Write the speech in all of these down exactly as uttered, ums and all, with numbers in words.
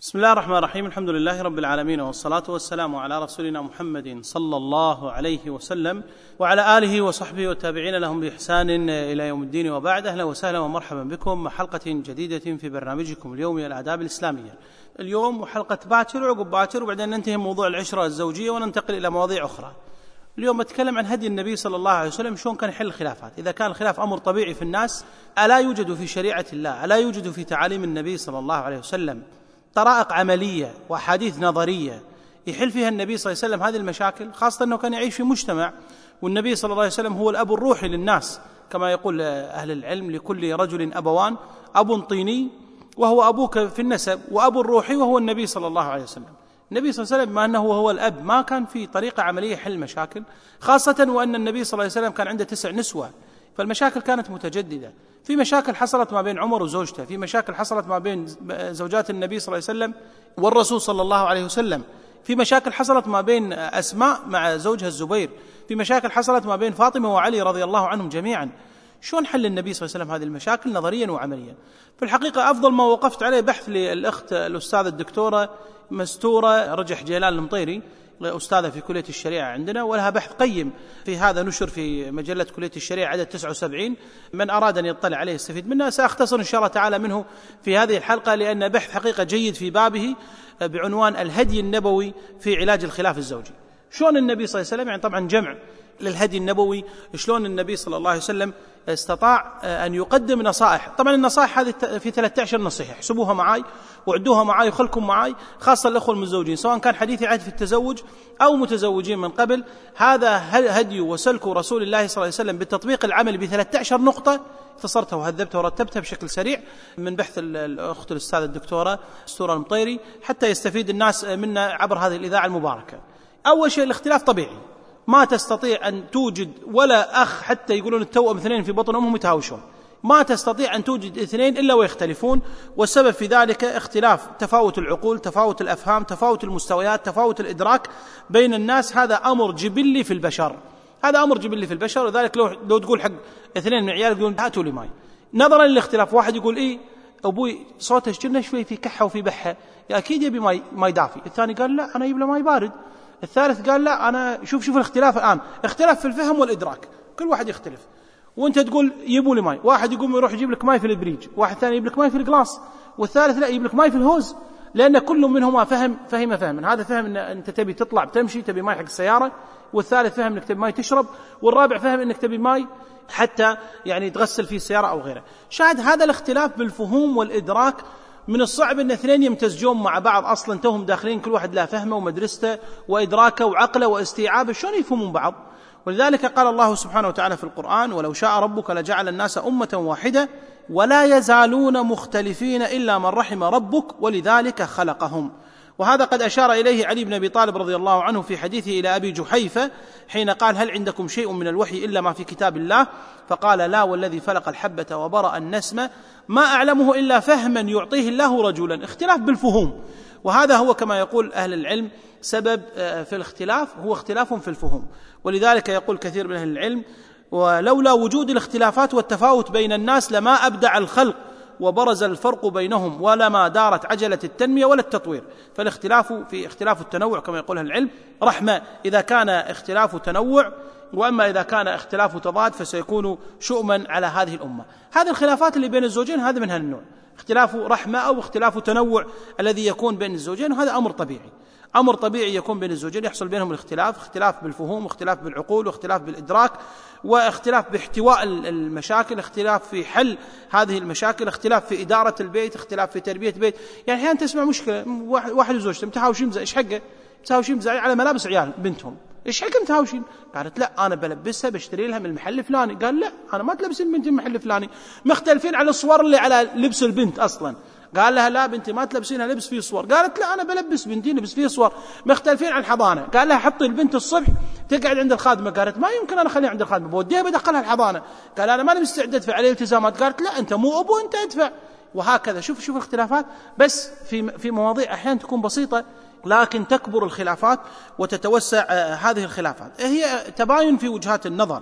بسم الله الرحمن الرحيم. الحمد لله رب العالمين، والصلاة والسلام على رسولنا محمد صلى الله عليه وسلم وعلى آله وصحبه والتابعين لهم بإحسان إلى يوم الدين، وبعد. أهلا وسهلا ومرحبا بكم مع حلقة جديدة في برنامجكم اليومي الآداب الإسلامية. اليوم وحلقة باكر وعقب باكر، وبعدين ننتهي موضوع العشرة الزوجية وننتقل إلى مواضيع أخرى. اليوم أتكلم عن هدي النبي صلى الله عليه وسلم، شلون كان يحل الخلافات. إذا كان الخلاف أمر طبيعي في الناس، ألا يوجد في شريعة الله، ألا يوجد في تعاليم النبي صلى الله عليه وسلم طرائق عملية وأحاديث نظرية يحل فيها النبي صلى الله عليه وسلم هذه المشاكل، خاصة أنه كان يعيش في مجتمع والنبي صلى الله عليه وسلم هو الأب الروحي للناس، كما يقول أهل العلم: لكل رجل أبوان، أب طيني وهو أبوك في النسب، وأب الروحي وهو النبي صلى الله عليه وسلم. النبي صلى الله عليه وسلم بما أنه هو الأب ما كان في طريقة عملية يحل المشاكل، خاصة وأن النبي صلى الله عليه وسلم كان عنده تسع نسوة، فالمشاكل كانت متجددة. في مشاكل حصلت ما بين عمر وزوجته، في مشاكل حصلت ما بين زوجات النبي صلى الله عليه وسلم والرسول صلى الله عليه وسلم، في مشاكل حصلت ما بين أسماء مع زوجها الزبير، في مشاكل حصلت ما بين فاطمة وعلي رضي الله عنهم جميعا. شلون حل النبي صلى الله عليه وسلم هذه المشاكل نظريا وعمليا؟ في الحقيقة أفضل ما وقفت عليه بحث للأخت الأستاذة الدكتورة مستورة رجح جيلان المطيري، أستاذة في كلية الشريعة عندنا، ولها بحث قيم في هذا نشر في مجلة كلية الشريعة عدد تسعة وسبعين. من أراد أن يطلع عليه يستفيد منه. سأختصر إن شاء الله تعالى منه في هذه الحلقة، لأن بحث حقيقة جيد في بابه بعنوان الهدي النبوي في علاج الخلاف الزوجي. شلون النبي صلى الله عليه وسلم، يعني طبعا جمع للهدي النبوي، شلون النبي صلى الله عليه وسلم استطاع أن يقدم نصائح. طبعا النصائح هذه في ثلاثة عشر نصيحة، احسبوها معاي وعدوها معاي وخلكم معاي، خاصة الأخوة المتزوجين، سواء كان حديثي عهد في التزوج أو متزوجين من قبل. هذا هدي وسلك رسول الله صلى الله عليه وسلم بالتطبيق العملي بثلاثة عشر نقطة، اختصرتها وهذبتها ورتبتها بشكل سريع من بحث الأخت الأستاذة الدكتورة مستورة المطيري، حتى يستفيد الناس منا عبر هذه الإذاعة المباركة. أول شيء، الاختلاف طبيعي، ما تستطيع أن توجد ولا أخ حتى يقولون التوأم اثنين في بطن أمهم يتهاوشون، ما تستطيع أن توجد اثنين إلا ويختلفون، والسبب في ذلك اختلاف تفاوت العقول، تفاوت الأفهام، تفاوت المستويات، تفاوت الإدراك بين الناس. هذا أمر جبلي في البشر، هذا أمر جبلي في البشر. وذلك لو, لو تقول حق اثنين من عيالك يقولون هاتوا لي ماي، نظرا للاختلاف، واحد يقول إيه أبوي صوته شجرنا شوي في كحة وفي بحة، يا أكيد يبي ماي, ماي دافي. الثاني قال لا أنا يبي له ماي بارد. الثالث قال لا أنا شوف شوف الاختلاف الآن، اختلاف في الفهم والإدراك، كل واحد يختلف. وانت تقول يبوا لي ماي، واحد يقوم يروح يجيب لك ماي في البريج، واحد ثاني يجيب لك ماي في الجلاس، والثالث لا يجيب لك ماي في الهوز، لأن كل منهما فهم فهم فهم هذا فهم ان انت تبي تطلع بتمشي تبي ماي حق السيارة، والثالث فهم انك تبي ماي تشرب، والرابع فهم انك تبي ماي حتى يعني تغسل فيه السيارة أو غيره. شاهد هذا الاختلاف بالفهوم والإدراك، من الصعب أن اثنين يمتزجون مع بعض أصلا، توهم داخلين كل واحد لا فهمه ومدرسته وإدراكه وعقله واستيعابه، شلون يفهمون بعض؟ ولذلك قال الله سبحانه وتعالى في القرآن: ولو شاء ربك لجعل الناس أمة واحدة ولا يزالون مختلفين إلا من رحم ربك ولذلك خلقهم. وهذا قد أشار إليه علي بن أبي طالب رضي الله عنه في حديثه إلى أبي جحيفة حين قال: هل عندكم شيء من الوحي إلا ما في كتاب الله؟ فقال: لا والذي فلق الحبة وبرأ النسمة ما أعلمه إلا فهما يعطيه الله رجلا. اختلاف بالفهوم، وهذا هو كما يقول أهل العلم سبب في الاختلاف هو اختلاف في الفهوم. ولذلك يقول كثير من أهل العلم: ولولا وجود الاختلافات والتفاوت بين الناس لما أبدع الخلق وبرز الفرق بينهم ولما دارت عجلة التنمية ولا التطوير. فالاختلاف في اختلاف التنوع كما يقول أهل العلم رحمة إذا كان اختلاف تنوع، وأما إذا كان اختلاف تضاد فسيكون شؤما على هذه الأمة. هذه الخلافات اللي بين الزوجين هذا من هالنوع، اختلاف رحمة أو اختلاف تنوع الذي يكون بين الزوجين، وهذا أمر طبيعي، أمر طبيعي يكون بين الزوجين، يحصل بينهم الاختلاف، اختلاف بالفهوم واختلاف بالعقول واختلاف بالإدراك واختلاف باحتواء المشاكل، اختلاف في حل هذه المشاكل، اختلاف في إدارة البيت، اختلاف في تربية البيت. يعني أحيانا تسمع مشكلة واحد وزوجته متهاوشين، إيش حقه؟ متهاوشين مزعج على ملابس عيال بنتهم، إيش حقه متهاوشين؟ قالت لا أنا بلبسها بشتري لها من المحل الفلاني. قال لا أنا ما تلبسين بنتي من المحل الفلاني. مختلفين على الصور اللي على لبس البنت أصلا. قال لها لا بنتي ما تلبسينها لبس فيه صور. قالت لا أنا بلبس بنتي لبس فيه صور. مختلفين عن الحضانة. قال لها حطي البنت الصبح تقعد عند الخادمة. قالت ما يمكن أنا أخليها عند الخادمة، بوديها بدخلها الحضانة. قال أنا ما مستعد أدفع عليه التزامات. قالت لا أنت مو أبو أنت أدفع. وهكذا شوف شوف الاختلافات، بس في في مواضيع أحيانا تكون بسيطة لكن تكبر الخلافات وتتوسع هذه الخلافات. هي تباين في وجهات النظر،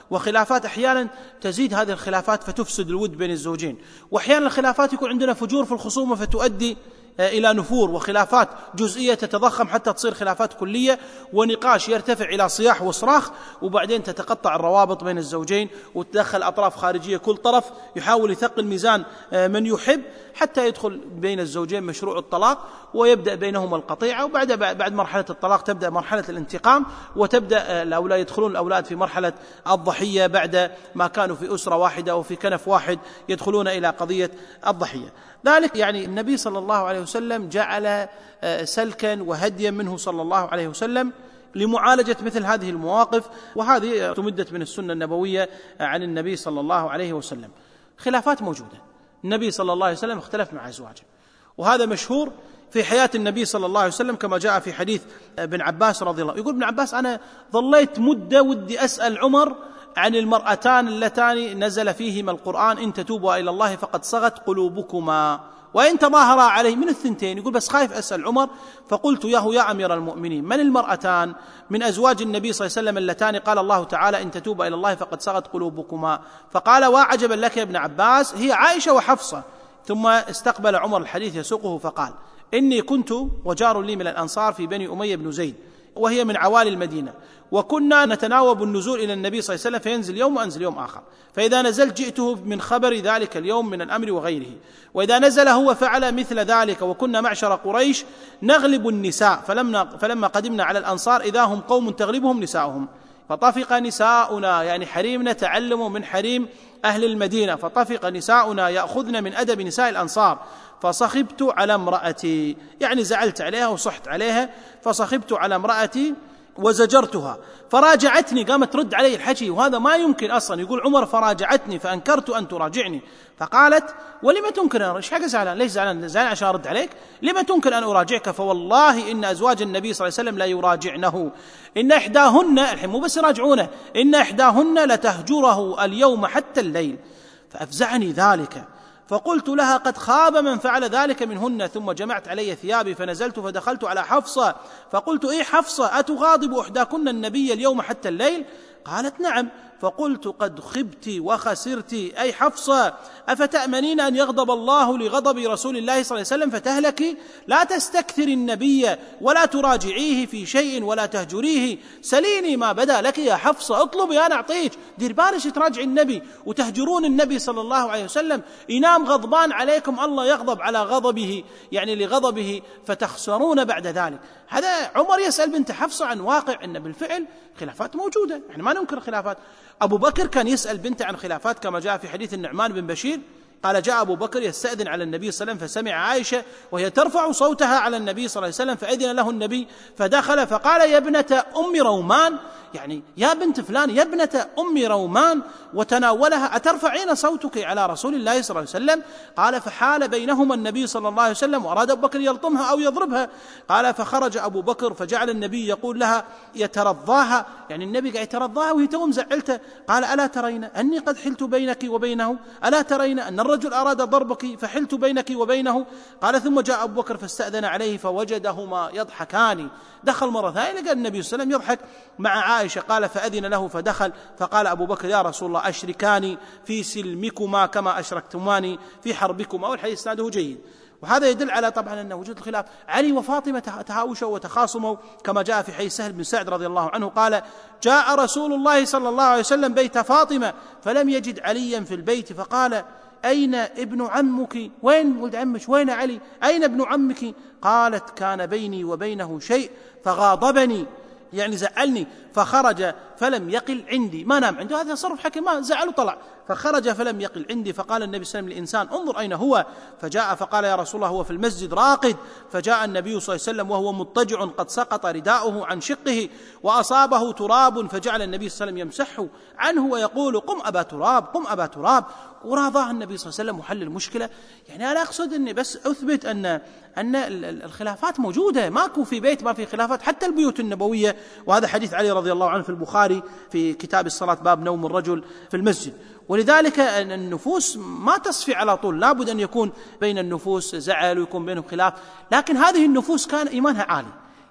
وخلافات أحيانا تزيد هذه الخلافات فتفسد الود بين الزوجين، وأحيانا الخلافات يكون عندنا فجور في الخصومة فتؤدي إلى نفور وخلافات جزئية تتضخم حتى تصير خلافات كلية، ونقاش يرتفع إلى صياح وصراخ، وبعدين تتقطع الروابط بين الزوجين وتدخل أطراف خارجية، كل طرف يحاول يثقل ميزان من يحب حتى يدخل بين الزوجين مشروع الطلاق ويبدأ بينهما القطيعة، وبعد بعد مرحلة الطلاق تبدأ مرحلة الانتقام، وتبدأ الأولاد يدخلون الأولاد في مرحلة الضحية بعد ما كانوا في أسرة واحدة وفي كنف واحد يدخلون إلى قضية الضحية. ذلك يعني النبي صلى الله عليه وسلم جعل سلكا وهديا منه صلى الله عليه وسلم لمعالجة مثل هذه المواقف، وهذه تمدت من السنة النبوية عن النبي صلى الله عليه وسلم. خلافات موجودة، النبي صلى الله عليه وسلم اختلف مع أزواجه، وهذا مشهور في حياة النبي صلى الله عليه وسلم كما جاء في حديث ابن عباس رضي الله عنه. يقول ابن عباس: أنا ظليت مدة ودي أسأل عمر عن المرأتان اللتان نزل فيهما القرآن: إن تتوبوا إلى الله فقد صغت قلوبكما وإن تظاهرا عليه، من الثنتين. يقول بس خايف أسأل عمر، فقلت: ياهو يا أمير المؤمنين، من المرأتان من أزواج النبي صلى الله عليه وسلم اللتان قال الله تعالى: إن تتوبا إلى الله فقد صغت قلوبكما؟ فقال: وعجبا لك يا ابن عباس، هي عائشة وحفصة. ثم استقبل عمر الحديث يسوقه فقال: إني كنت وجار لي من الأنصار في بني أمية بن زيد، وهي من عوالي المدينة، وكنا نتناوب النزول إلى النبي صلى الله عليه وسلم، فينزل يوم وأنزل يوم آخر، فإذا نزلت جئته من خبر ذلك اليوم من الأمر وغيره، وإذا نزل هو فعل مثل ذلك. وكنا معشر قريش نغلب النساء، فلما, فلما قدمنا على الأنصار إذا هم قوم تغلبهم نساؤهم، فطفق نساؤنا، يعني حريمنا تعلموا من حريم أهل المدينة، فطفق نساؤنا يأخذن من أدب نساء الأنصار، فصخبت على امرأتي، يعني زعلت عليها وصحت عليها، فصخبت على امرأتي وزجرتها، فراجعتني، قامت ترد علي الحكي، وهذا ما يمكن أصلا. يقول عمر: فراجعتني فأنكرت أن تراجعني، فقالت: ولما تنكر؟ إيش حق زعلان؟ ليش زعلان؟ زعلان عشان أرد عليك؟ لما تنكر أن أراجعك؟ فوالله إن أزواج النبي صلى الله عليه وسلم لا يراجعنه، إن إحداهن، الحين مو بس يراجعونه، إن إحداهن لتهجره اليوم حتى الليل. فأفزعني ذلك، فقلت لها: قد خاب من فعل ذلك منهن. ثم جمعت علي ثيابي فنزلت فدخلت على حفصة فقلت: إيه حفصة، أتغاضب إحداكن النبي اليوم حتى الليل؟ قالت: نعم. فقلت: قد خبت وخسرت أي حفصة، أفتأمنين أن يغضب الله لغضب رسول الله صلى الله عليه وسلم فتهلكي؟ لا تستكثر النبي ولا تراجعيه في شيء ولا تهجريه، سليني ما بدا لك يا حفصة، اطلبي أنا أعطيك. دير بالك تراجع النبي وتهجرون النبي صلى الله عليه وسلم، ينام غضبان عليكم الله يغضب على غضبه، يعني لغضبه، فتخسرون بعد ذلك. هذا عمر يسأل بنت حفصة عن واقع أن بالفعل خلافات موجودة، يعني ما ننكر خلافات. أبو بكر كان يسأل بنته عن خلافات كما جاء في حديث النعمان بن بشير، قال: جاء أبو بكر يستأذن على النبي صلى الله عليه وسلم، فسمع عائشة وهي ترفع صوتها على النبي صلى الله عليه وسلم، فأذن له النبي فدخل، فقال: يا ابنة أم رومان، يعني يا بنت فلان، يا ابنة أم رومان، وتناولها: أترفعين صوتك على رسول الله صلى الله عليه وسلم؟ قال: فحال بينهما النبي صلى الله عليه وسلم، وأراد أبو بكر يلطمها أو يضربها. قال: فخرج أبو بكر فجعل النبي يقول لها يترضاها، يعني النبي قاعد يترضاها وهي توم زعلته. قال: ألا ترين أني قد حلت بينك وبينه؟ ألا ترين أن الرجل أراد ضربك فحلت بينك وبينه؟ قال: ثم جاء أبو بكر فاستأذن عليه فوجدهما يضحكان. دخل مرة ثانية لقى النبي صلى الله عليه وسلم يضحك مع عائشة. قال: فأذن له فدخل، فقال أبو بكر: يا رسول الله، أشركاني في سلمكما كما أشركتماني في حربكما. والحديث إسناده جيد، وهذا يدل على طبعا أن وجود الخلاف. علي وفاطمة تهاوشوا وتخاصموا كما جاء في حديث سهل بن سعد رضي الله عنه قال: جاء رسول الله صلى الله عليه وسلم بيت فاطمة فلم يجد عليا في البيت، فقال: أين ابن عمك؟ وين ولد عمك؟ وين علي؟ أين ابن عمك؟ قالت: كان بيني وبينه شيء فغاضبني، يعني زعلني، فخرج فلم يقل عندي، ما نام عنده، هذا تصرف حكيم، ما زعل وطلع، فخرج فلم يقل عندي. فقال النبي صلى الله عليه وسلم للإنسان: انظر أين هو؟ فجاء فقال: يا رسول الله، هو في المسجد راقد. فجاء النبي صلى الله عليه وسلم وهو مضطجع قد سقط رداؤه عن شقه وأصابه تراب، فجعل النبي صلى الله عليه وسلم يمسحه عنه ويقول: قم أبا تراب، قم أبا تراب. وراضاه النبي صلى الله عليه وسلم وحل المشكلة. يعني أنا أقصد أني بس أثبت أن أن الخلافات موجودة، ماكو في بيت ما في خلافات، حتى البيوت النبوية. وهذا حديث علي رضي الله عنه في البخاري في كتاب الصلاة باب نوم الرجل في المسجد. ولذلك النفوس ما تصفي على طول، لابد أن يكون بين النفوس زعل ويكون بينهم خلاف، لكن هذه النفوس كان إيمانها عالي،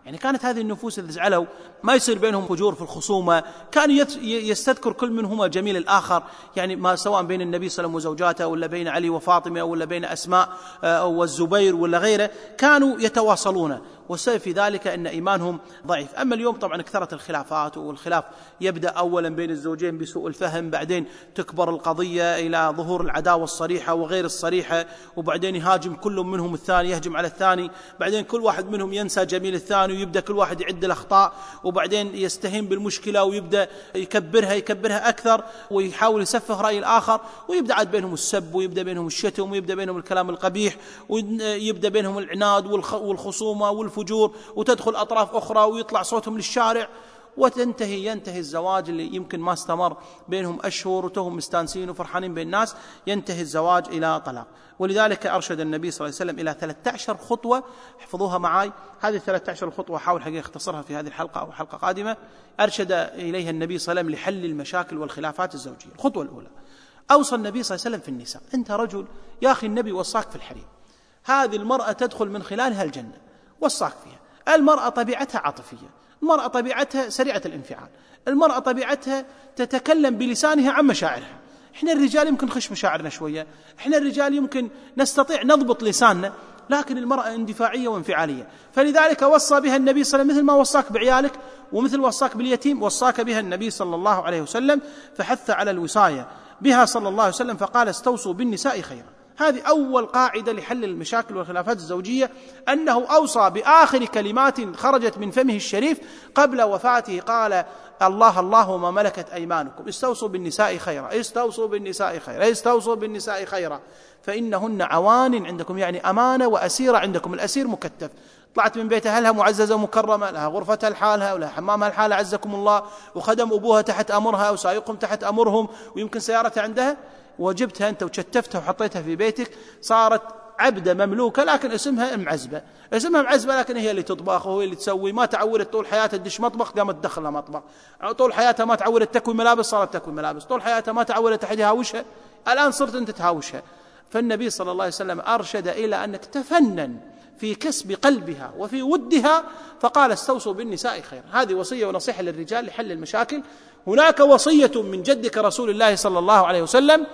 يعني كانت هذه النفوس إذا زعلوا ما يصير بينهم فجور في الخصومة، كان يستذكر كل منهما جميل الآخر، يعني ما سواء بين النبي صلى الله عليه وسلم وزوجاته ولا بين علي وفاطمة ولا بين أسماء والزبير ولا غيره، كانوا يتواصلون، والسبب في ذلك أن إيمانهم ضعيف. أما اليوم طبعا كثرت الخلافات، والخلاف يبدأ أولا بين الزوجين بسوء الفهم، بعدين تكبر القضية إلى ظهور العداوة الصريحة وغير الصريحة، وبعدين يهاجم كل منهم الثاني، يهجم على الثاني، بعدين كل واحد منهم ينسى جميل الثاني ويبدأ كل واحد يعد الأخطاء، وبعدين يستهين بالمشكلة ويبدأ يكبرها يكبرها أكثر ويحاول يسفه رأي الآخر، ويبدأ عاد بينهم السب، ويبدأ بينهم الشتم، ويبدأ بينهم الكلام القبيح، ويبدأ بينهم العناد والخصومة والفجور، وتدخل أطراف أخرى ويطلع صوتهم للشارع، وتنتهي ينتهي الزواج اللي يمكن ما استمر بينهم أشهر وتهم مستانسين وفرحانين بين الناس، ينتهي الزواج إلى طلاق. ولذلك أرشد النبي صلى الله عليه وسلم إلى ثلاثة عشر خطوة، احفظوها معي، هذه ثلاثة عشر خطوة حاول حقيقة اختصرها في هذه الحلقة أو حلقة قادمة، أرشد إليها النبي صلى الله عليه وسلم لحل المشاكل والخلافات الزوجية. الخطوة الأولى، أوصى النبي صلى الله عليه وسلم في النساء، أنت رجل يا أخي النبي وصاك في الحريم، هذه المرأة تدخل من خلالها الجنة، وصاك فيها. المرأة طبيعتها عاطفية، المرأة طبيعتها سريعة الانفعال، المرأة طبيعتها تتكلم بلسانها عن مشاعرها. إحنا الرجال يمكن نخش مشاعرنا شوية، إحنا الرجال يمكن نستطيع نضبط لساننا، لكن المرأة اندفاعية وانفعالية. فلذلك وصى بها النبي صلى الله عليه وسلم، مثل ما وصاك بعيالك ومثل وصاك باليتيم، وصاك بها النبي صلى الله عليه وسلم، فحث على الوصاية بها صلى الله عليه وسلم، فقال استوصوا بالنساء خيرا. هذه أول قاعدة لحل المشاكل والخلافات الزوجية، أنه أوصى بآخر كلمات خرجت من فمه الشريف قبل وفاته، قال الله الله وما ملكت أيمانكم، استوصوا بالنساء خيرا، استوصوا بالنساء خيرا، استوصوا بالنساء خيرا، فإنهن عوان عندكم، يعني أمانة وأسيرة عندكم. الأسير مكتف، طلعت من بيتها لها معززة مكرمة، لها غرفتها لحالها ولها حمامها لحالها عزكم الله، وخدم أبوها تحت أمرها وسائقهم تحت أمرهم، ويمكن سيارتها عندها، وجبتها أنت وشتفتها وحطيتها في بيتك، صارت عبدة مملوكة، لكن اسمها معزبة، اسمها معزبة لكن هي اللي تطبخ وهي اللي تسوي، ما تعودت طول حياتها تدش مطبخ قامت تدخلها مطبخ، طول حياتها ما تعودت تكوي ملابس صارت تكوي ملابس، طول حياتها ما تعودت أحد يهاوشها، الآن صرت أنت تهاوشها. فالنبي صلى الله عليه وسلم أرشد إلى أنك تفنن في كسب قلبها وفي ودها، فقال استوصوا بالنساء خيرا. هذه وصية ونصيحة للرجال لحل المشاكل. هناك وصية من جدك رسول الله صلى الله عليه وسلم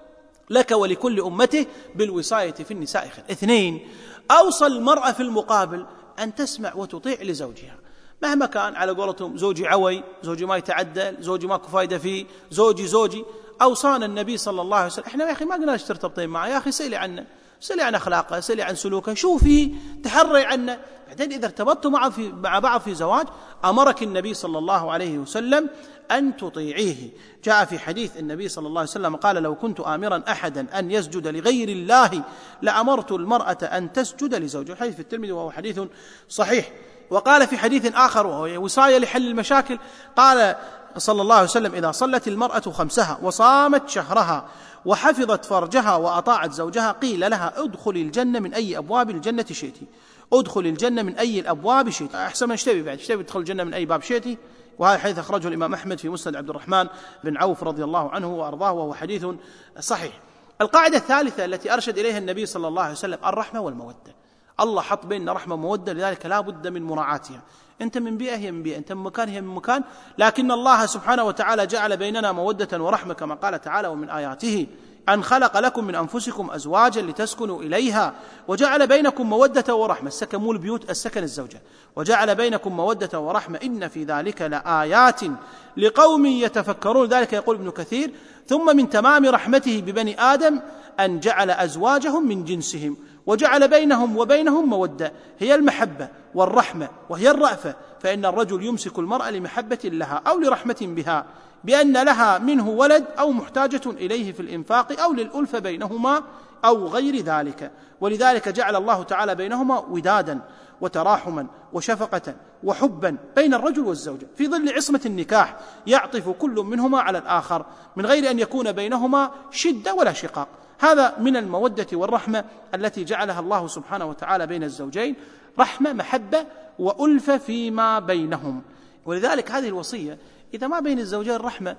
لك ولكل أمته بالوصاية في النساء خير. اثنين، أوصى المرأة في المقابل أن تسمع وتطيع لزوجها مهما كان، على قولتهم زوجي عوي، زوجي ما يتعدل، زوجي ماكو فايدة فيه، زوجي زوجي. أوصانا النبي صلى الله عليه وسلم، إحنا يا أخي ما قلنا ترتبطين معه، يا أخي سألي عنه، سألي عن أخلاقه، سألي عن سلوكه، شوفي تحري عنه. بعدين إذا ارتبطتوا مع, في مع بعض في زواج، أمرك النبي صلى الله عليه وسلم أن تطيعيه. جاء في حديث النبي صلى الله عليه وسلم قال لو كنت آمرا أحدا أن يسجد لغير الله لأمرت المرأة أن تسجد لزوجها. الحديث في الترمذي وهو حديث صحيح. وقال في حديث آخر وهو وصاية لحل المشاكل، قال صلى الله عليه وسلم إذا صلت المرأة خمسها وصامت شهرها وحفظت فرجها وأطاعت زوجها قيل لها ادخل الجنة من أي أبواب الجنة شئتي، ادخل الجنة من أي الأبواب شئتي. أحسن ما اشتبي بعد اشتبي ادخل الجنة من أي باب شئتي. وهذا الحديث أخرجه الإمام أحمد في مسند عبد الرحمن بن عوف رضي الله عنه وأرضاه، وهو حديث صحيح. القاعدة الثالثة التي أرشد إليها النبي صلى الله عليه وسلم الرحمة والمودة. الله حط بيننا رحمة ومودة، لذلك لا بد من مراعاتها. أنت من بيئة هي من بيئة، أنت من مكان هي من مكان، لكن الله سبحانه وتعالى جعل بيننا مودة ورحمة كما قال تعالى ومن آياته أن خلق لكم من أنفسكم أزواجا لتسكنوا إليها وجعل بينكم مودة ورحمة. السكن مو البيوت، السكن الزوجة. وجعل بينكم مودة ورحمة إن في ذلك لآيات لقوم يتفكرون. ذلك يقول ابن كثير ثم من تمام رحمته ببني آدم أن جعل أزواجهم من جنسهم وجعل بينهم وبينهم مودة هي المحبة والرحمة وهي الرأفة، فإن الرجل يمسك المرأة لمحبة لها أو لرحمة بها بأن لها منه ولد أو محتاجة إليه في الإنفاق أو للألفة بينهما أو غير ذلك. ولذلك جعل الله تعالى بينهما ودادا وتراحما وشفقة وحبا بين الرجل والزوجة في ظل عصمة النكاح، يعطف كل منهما على الآخر من غير أن يكون بينهما شدة ولا شقاق. هذا من المودة والرحمة التي جعلها الله سبحانه وتعالى بين الزوجين، رحمة محبة وألفة فيما بينهم. ولذلك هذه الوصية إذا ما بين الزوجين رحمة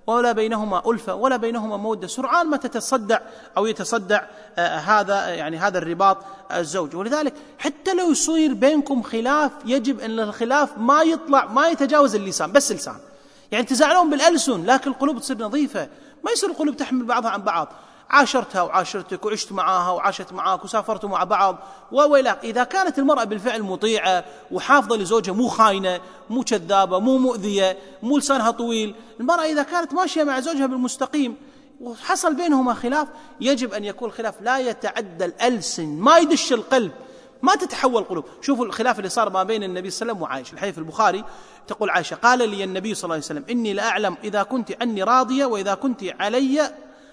ولا بينهما ألفة ولا بينهما مودة، سرعان ما تتصدع أو يتصدع آه هذا يعني هذا الرباط الزوجي. ولذلك حتى لو يصير بينكم خلاف يجب أن الخلاف ما يطلع ما يتجاوز اللسان، بس لسان، يعني تزعلون بالألسن لكن القلوب تصير نظيفة، ما يصير القلوب تحمل بعضها عن بعض. عاشرتها وعاشرتك وعشت معها وعاشت معك وسافرتوا مع بعض وويلاك. إذا كانت المرأة بالفعل مطيعة وحافظة لزوجها، مو خاينة، مو كذابة، مو مؤذية، مو لسانها طويل، المرأة إذا كانت ماشية مع زوجها بالمستقيم وحصل بينهما خلاف، يجب أن يكون الخلاف لا يتعدى الألسن، ما يدش القلب، ما تتحول القلوب. شوفوا الخلاف اللي صار ما بين النبي صلى الله عليه وسلم وعائشة. الحديث في البخاري تقول عائشة: قال لي النبي صلى الله عليه وسلم: إني لأعلم إذا كنت عني راضية وإذا كنت علي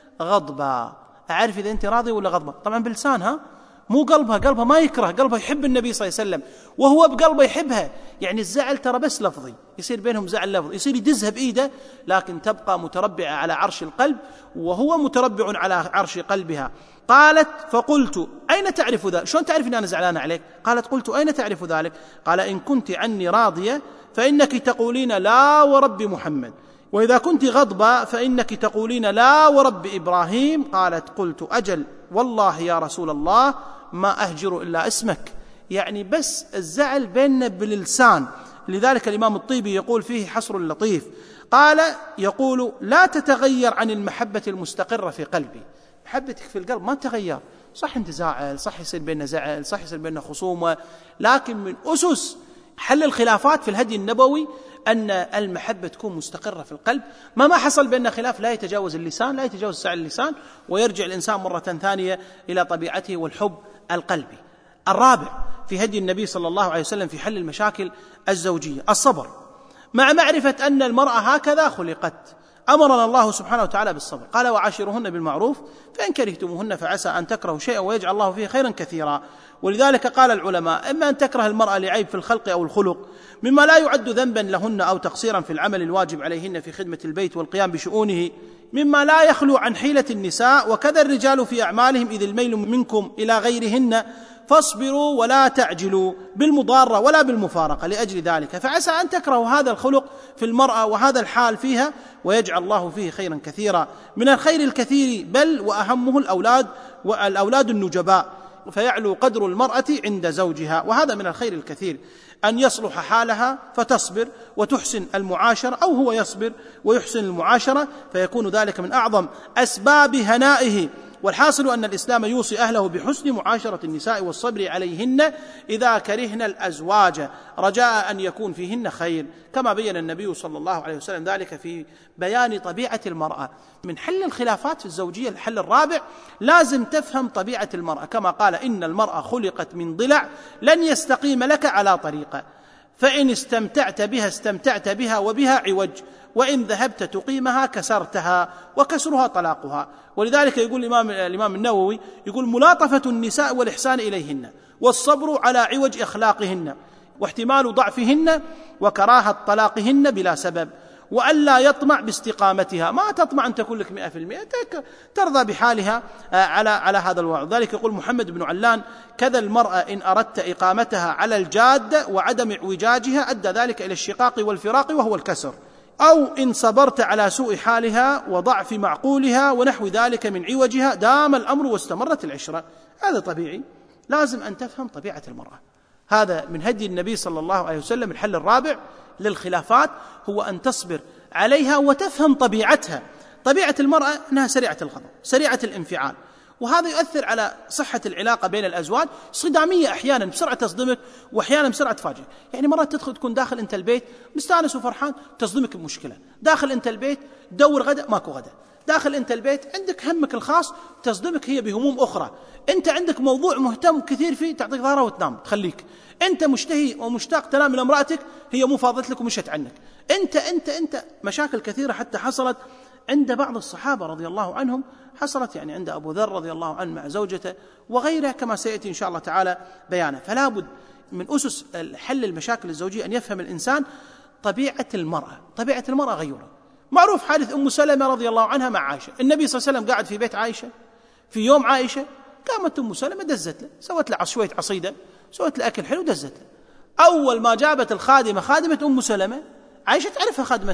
غضبا. أعرف إذا أنت راضية ولا غضبة، طبعا بلسانها، مو قلبها، قلبها ما يكره، قلبها يحب النبي صلى الله عليه وسلم وهو بقلبه يحبها. يعني الزعل ترى بس لفظي، يصير بينهم زعل لفظي، يصير يدزها بإيده، لكن تبقى متربعة على عرش القلب وهو متربع على عرش قلبها. قالت: فقلت: أين تعرف ذلك؟ شلون تعرف أن أنا زعلانة عليك؟ قالت: قلت: أين تعرف ذلك؟ قال: إن كنت عني راضية فإنك تقولين لا ورب محمد، وإذا كنت غضبة فإنك تقولين لا ورب إبراهيم. قالت: قلت: أجل والله يا رسول الله ما أهجر إلا اسمك. يعني بس الزعل بيننا باللسان. لذلك الإمام الطيبي يقول فيه حصر لطيف، قال يقول: لا تتغير عن المحبة المستقرة في قلبي. محبتك في القلب ما تتغير، صح انت زعل، صح يصير بيننا زعل، صح يصير بيننا خصومة، لكن من أسس حل الخلافات في الهدي النبوي أن المحبة تكون مستقرة في القلب. ما ما حصل بيننا خلاف لا يتجاوز اللسان، لا يتجاوز سعي اللسان، ويرجع الإنسان مرة ثانية إلى طبيعته والحب القلبي. الرابع في هدي النبي صلى الله عليه وسلم في حل المشاكل الزوجية الصبر، مع معرفة أن المرأة هكذا خلقت. أمرنا الله سبحانه وتعالى بالصبر، قال: وعاشرهن بالمعروف فإن كرهتموهن فعسى أن تكرهوا شيئا ويجعل الله فيه خيرا كثيرا. ولذلك قال العلماء: إما أن تكره المرأة لعيب في الخلق أو الخلق مما لا يعد ذنبا لهن أو تقصيرا في العمل الواجب عليهن في خدمة البيت والقيام بشؤونه مما لا يخلو عن حيلة النساء، وكذا الرجال في أعمالهم إذ الميل منكم إلى غيرهن، فاصبروا ولا تعجلوا بالمضارة ولا بالمفارقة لأجل ذلك، فعسى أن تكرهوا هذا الخلق في المرأة وهذا الحال فيها ويجعل الله فيه خيرا كثيرا. من الخير الكثير بل وأهمه الأولاد والأولاد النجباء، فيعلو قدر المرأة عند زوجها، وهذا من الخير الكثير أن يصلح حالها فتصبر وتحسن المعاشرة، أو هو يصبر ويحسن المعاشرة، فيكون ذلك من أعظم أسباب هنائه. والحاصل أن الإسلام يوصي أهله بحسن معاشرة النساء والصبر عليهن إذا كرهن الأزواج رجاء أن يكون فيهن خير، كما بين النبي صلى الله عليه وسلم ذلك في بيان طبيعة المرأة. من حل الخلافات الزوجية الحل الرابع، لازم تفهم طبيعة المرأة، كما قال: إن المرأة خلقت من ضلع لن يستقيم لك على طريقة، فإن استمتعت بها استمتعت بها وبها عوج، وإن ذهبت تقيمها كسرتها، وكسرها طلاقها. ولذلك يقول الإمام, الإمام النووي يقول: ملاطفة النساء والإحسان إليهن، والصبر على عوج أخلاقهن، واحتمال ضعفهن، وكراهة طلاقهن بلا سبب، وألا يطمع باستقامتها، ما تطمع أن تكون لك مئة في المئة، ترضى بحالها على على هذا الوضع. ذلك يقول محمد بن علان: كذا المرأة إن أردت إقامتها على الجادة وعدم اعوجاجها أدى ذلك إلى الشقاق والفراق وهو الكسر، أو إن صبرت على سوء حالها وضعف معقولها ونحو ذلك من عوجها دام الأمر واستمرت العشرة. هذا طبيعي، لازم أن تفهم طبيعة المرأة. هذا من هدي النبي صلى الله عليه وسلم. الحل الرابع للخلافات هو أن تصبر عليها وتفهم طبيعتها. طبيعة المرأة أنها سريعة الغضب، سريعة الانفعال، وهذا يؤثر على صحة العلاقة بين الأزواج. صدامية أحيانا، بسرعة تصدمك وأحيانا بسرعة تفاجئك. يعني مرات تدخل تكون داخل أنت البيت مستانس وفرحان، تصدمك بمشكلة. داخل أنت البيت دور غدا، ماكو غدا. داخل أنت البيت عندك همك الخاص، تصدمك هي بهموم أخرى. أنت عندك موضوع مهتم كثير فيه، تعطيك ظهرها وتنام تخليك. أنت مشتهي ومشتاق تنام إلى امرأتك، هي مو فاضت لك ومشت عنك. أنت أنت أنت مشاكل كثيرة حتى حصلت عند بعض الصحابة رضي الله عنهم، حصلت يعني عند أبو ذر رضي الله عنه مع زوجته وغيره، كما سيأتي إن شاء الله تعالى بيانه. فلا بد من أسس حل المشاكل الزوجية أن يفهم الإنسان طبيعة المرأة. طبيعة المرأة غيورة. معروف حادث أم سلمة رضي الله عنها مع عائشة. النبي صلى الله عليه وسلم قاعد في بيت عائشة في يوم عائشة، قامت أم سلمة دزت له، سوت له شوية عصيدة، سوت له أكل حلو، دزت له. أول ما جابت الخادمة، خادمة أم سلمة، عائشة تعرفها خادمتها،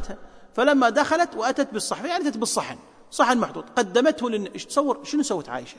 فلما دخلت وأتت بالصحن، يعني أتت بالصحن، صحن محطوط، قدمته لن... تصور شنو سوت عائشة؟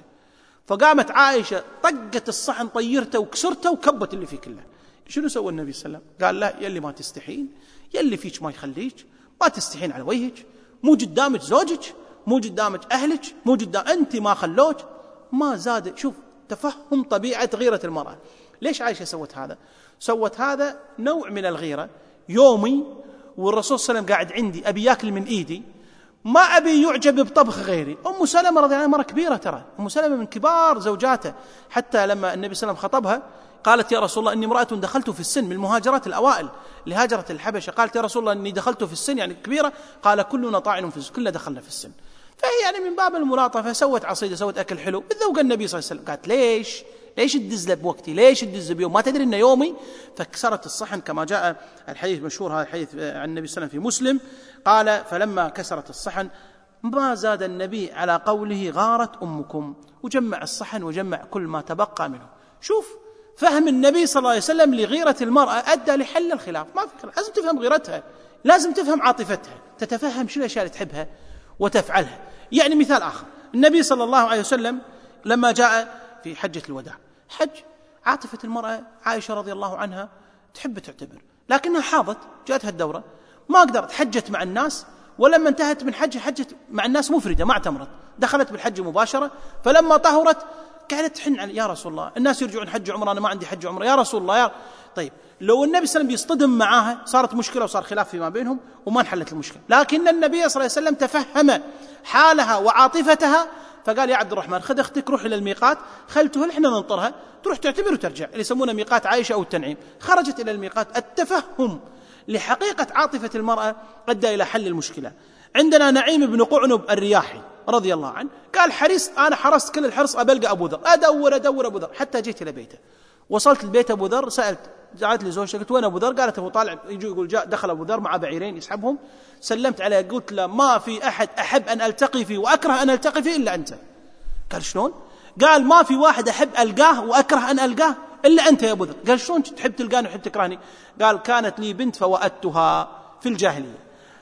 فقامت عائشة طقت الصحن، طيرته وكسرته وكبت اللي فيه كله. شنو سوى النبي صلى الله عليه وسلم؟ قال لا، يلي ما تستحين، يلي فيك ما يخليك، ما تستحين على وجهك، مو قدامك زوجك، مو قدامك أهلك، مو قدام أنت ما خلوك. ما زاد. شوف تفهم طبيعة غيرة المرأة. ليش عائشة سوت هذا؟ سوت هذا نوع من الغيرة يومي، والرسول صلى الله عليه وسلم قاعد عندي أبي ياكل من إيدي، ما أبي يعجب بطبخ غيري. أم سلمة رضي الله عنها مرة كبيرة، ترى أم سلمة من كبار زوجاته، حتى لما النبي صلى الله عليه وسلم خطبها قالت يا رسول الله إني امرأة دخلت في السن، من المهاجرات الأوائل اللي هاجرت الحبشة. قالت يا رسول الله إني دخلت في السن، يعني كبيرة. قال كلنا طاعن في السن، كلنا دخلنا في السن. فهي يعني من باب الملاطفة سوت عصيدة، سوت أكل حلو بذوق النبي صلى الله عليه وسلم. قالت ليش ليش تدز بوقتي، بوقتي، ليش تدز بيوم، ما تدري إنه يومي؟ فكسرت الصحن كما جاء الحديث مشهور، هذا الحديث عن النبي صلى الله عليه وسلم في مسلم. قال فلما كسرت الصحن ما زاد النبي على قوله غارت أمكم، وجمع الصحن وجمع كل ما تبقى منه. شوف فهم النبي صلى الله عليه وسلم لغيرة المرأة أدى لحل الخلاف. ما فكرة، لازم تفهم غيرتها، لازم تفهم عاطفتها، تتفهم شو الأشياء اللي تحبها وتفعلها. يعني مثال آخر، النبي صلى الله عليه وسلم لما جاء في حجة الوداع، حج، عاطفة المرأة عائشة رضي الله عنها تحب تعتبر، لكنها حاضت، جاءتها الدورة، ما قدرت، حجت مع الناس، ولما انتهت من حج حجت مع الناس مفردة، ما اعتمرت، دخلت بالحج مباشرة. فلما طهرت قالت تحن على يا رسول الله، الناس يرجعون حج عمره، أنا ما عندي حج عمره يا رسول الله يا. طيب لو النبي صلى الله عليه وسلم بيصطدم معاها صارت مشكلة وصار خلاف فيما بينهم وما انحلت المشكلة، لكن النبي صلى الله عليه وسلم تفهم حالها وعاطفتها، فقال يا عبد الرحمن خذ اختك روح إلى الميقات، خلته احنا ننطرها تروح تعتبر وترجع، اللي يسمونه ميقات عائشة أو التنعيم. خرجت إلى الميقات. التفهم لحقيقة عاطفة المرأة أدى إلى حل المشكلة. عندنا نعيم بن قعنب الرياحي رضي الله عنه قال حرصت، أنا حرصت كل الحرص أبلغ أبو ذر، أدور أدور أبو ذر حتى جيت إلى بيته. وصلت البيت أبو ذر، سألت، جاءت لي زوجتي قلت وين أبو ذر؟ قالت أبو طالع يجي يقول جاء دخل أبو ذر مع بعيرين يسحبهم. سلمت عليه قلت له ما في أحد أحب أن ألتقي فيه وأكره أن ألتقي فيه إلا أنت. قال شلون؟ قال ما في واحد أحب ألقاه وأكره أن ألقاه إلا أنت يا أبو ذر. قال شلون تحب تلقاني وتحب تكرهني؟ قال كانت لي بنت فوأتها في الجاهلية،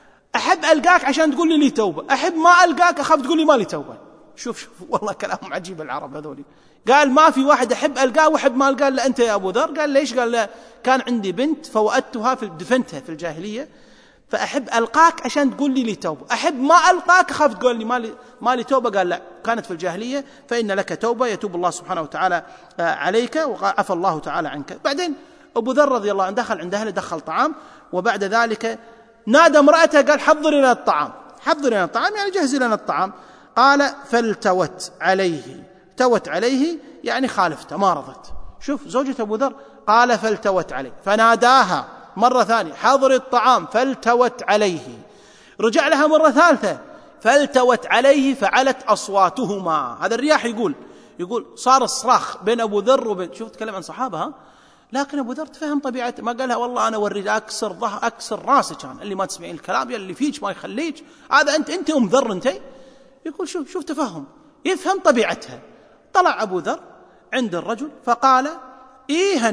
أحب ألقاك عشان تقول لي لي توبة، أحب ما ألقاك أخاف تقول لي ما لي توبة. شوف شوف والله كلامهم عجيب العرب هذولي. قال ما في واحد أحب ألقاه وأحب ما ألقاه إلا أنت يا أبو ذر. قال ليش؟ قال لا كان عندي بنت فوأتها في دفنتها في الجاهلية، فأحب ألقاك عشان تقول لي لي توبة، أحب ما ألقاك أخاف تقول لي ما لي ما لي توبة. قال لا كانت في الجاهلية فإن لك توبة يتوب الله سبحانه وتعالى عليك وعفى الله تعالى عنك. بعدين أبو ذر رضي الله عنه دخل عند أهله، دخل طعام، وبعد ذلك نادى امرأته قال حضر لنا الطعام، حضر لنا الطعام يعني جهزي لنا الطعام. قال فالتوت عليه، توت عليه يعني خالفته ما رضت. شوف زوجة أبو ذر، قال فالتوت عليه، فناداها مرة ثانية حضر الطعام، فالتوت عليه، رجع لها مرة ثالثة فالتوت عليه، فعلت أصواتهما. هذا الرياح يقول يقول صار الصراخ بين أبو ذر وبين، شوف تكلم عن صحابة ها، لكن أبو ذر تفهم طبيعته، ما قالها والله أنا أوريك أكسر ظهر أكسر راسك، كان اللي ما تسمعين الكلام اللي فيك ما يخليك، هذا أنت أنت أم ذر أنت. يقول شوف شوف تفهم، يفهم طبيعتها. طلع أبو ذر عند الرجل فقال إيها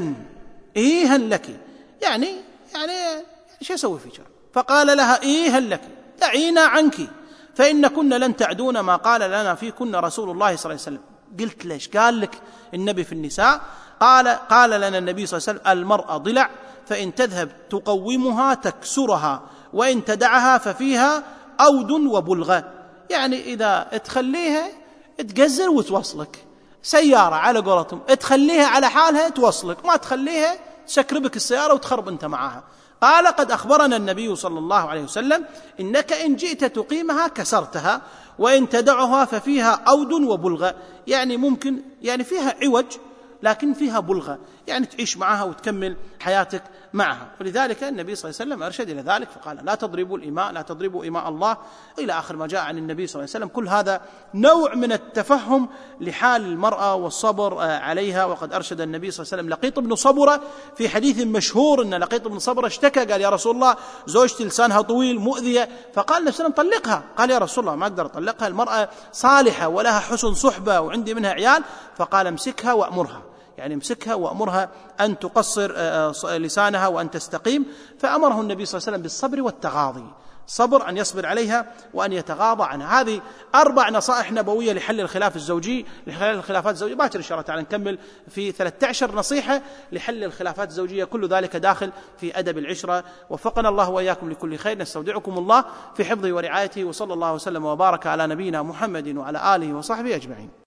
إيها لك، يعني يعني شو أسوي فيك؟ فقال لها إيها لك دعينا عنك فإن كنا لن تعدون ما قال لنا فيكن رسول الله صلى الله عليه وسلم. قلت ليش؟ قال لك النبي في النساء قال قال لنا النبي صلى الله عليه وسلم المرأة ضلع، فإن تذهب تقومها تكسرها، وإن تدعها ففيها أود وبلغة، يعني إذا تخليها تقزر وتوصلك، سيارة على قولتهم تخليها على حالها توصلك، ما تخليها تسكربك السيارة وتخرب أنت معها. قال قد أخبرنا النبي صلى الله عليه وسلم إنك إن جئت تقيمها كسرتها، وإن تدعها ففيها أود وبلغة، يعني ممكن يعني فيها عوج لكن فيها بلغة، يعني تعيش معها وتكمل حياتك معها. ولذلك النبي صلى الله عليه وسلم أرشد إلى ذلك فقال لا تضربوا الإماء، لا تضربوا إماء الله، إلى آخر ما جاء عن النبي صلى الله عليه وسلم. كل هذا نوع من التفهم لحال المرأة والصبر عليها. وقد أرشد النبي صلى الله عليه وسلم لقيط بن صبرة في حديث مشهور أن لقيط بن صبرة اشتكى قال يا رسول الله زوجتي لسانها طويل مؤذية، فقال النبي صلى الله عليه وسلم طلقها. قال يا رسول الله ما أقدر أطلقها، المرأة صالحة ولها حسن صحبة وعندي منها عيال. فقال امسكها وأمرها، يعني امسكها وأمرها أن تقصر لسانها وأن تستقيم. فأمره النبي صلى الله عليه وسلم بالصبر والتغاضي، صبر أن يصبر عليها وأن يتغاضى عنها. هذه أربع نصائح نبوية لحل الخلاف الزوجي، لحل الخلافات الزوجية. باكر إن شاء الله تعالى نكمل في ثلاثة عشر نصيحة لحل الخلافات الزوجية، كل ذلك داخل في أدب العشرة. وفقنا الله وإياكم لكل خير. نستودعكم الله في حفظه ورعايته، وصلى الله وسلم وبارك على نبينا محمد وعلى آله وصحبه أجمعين.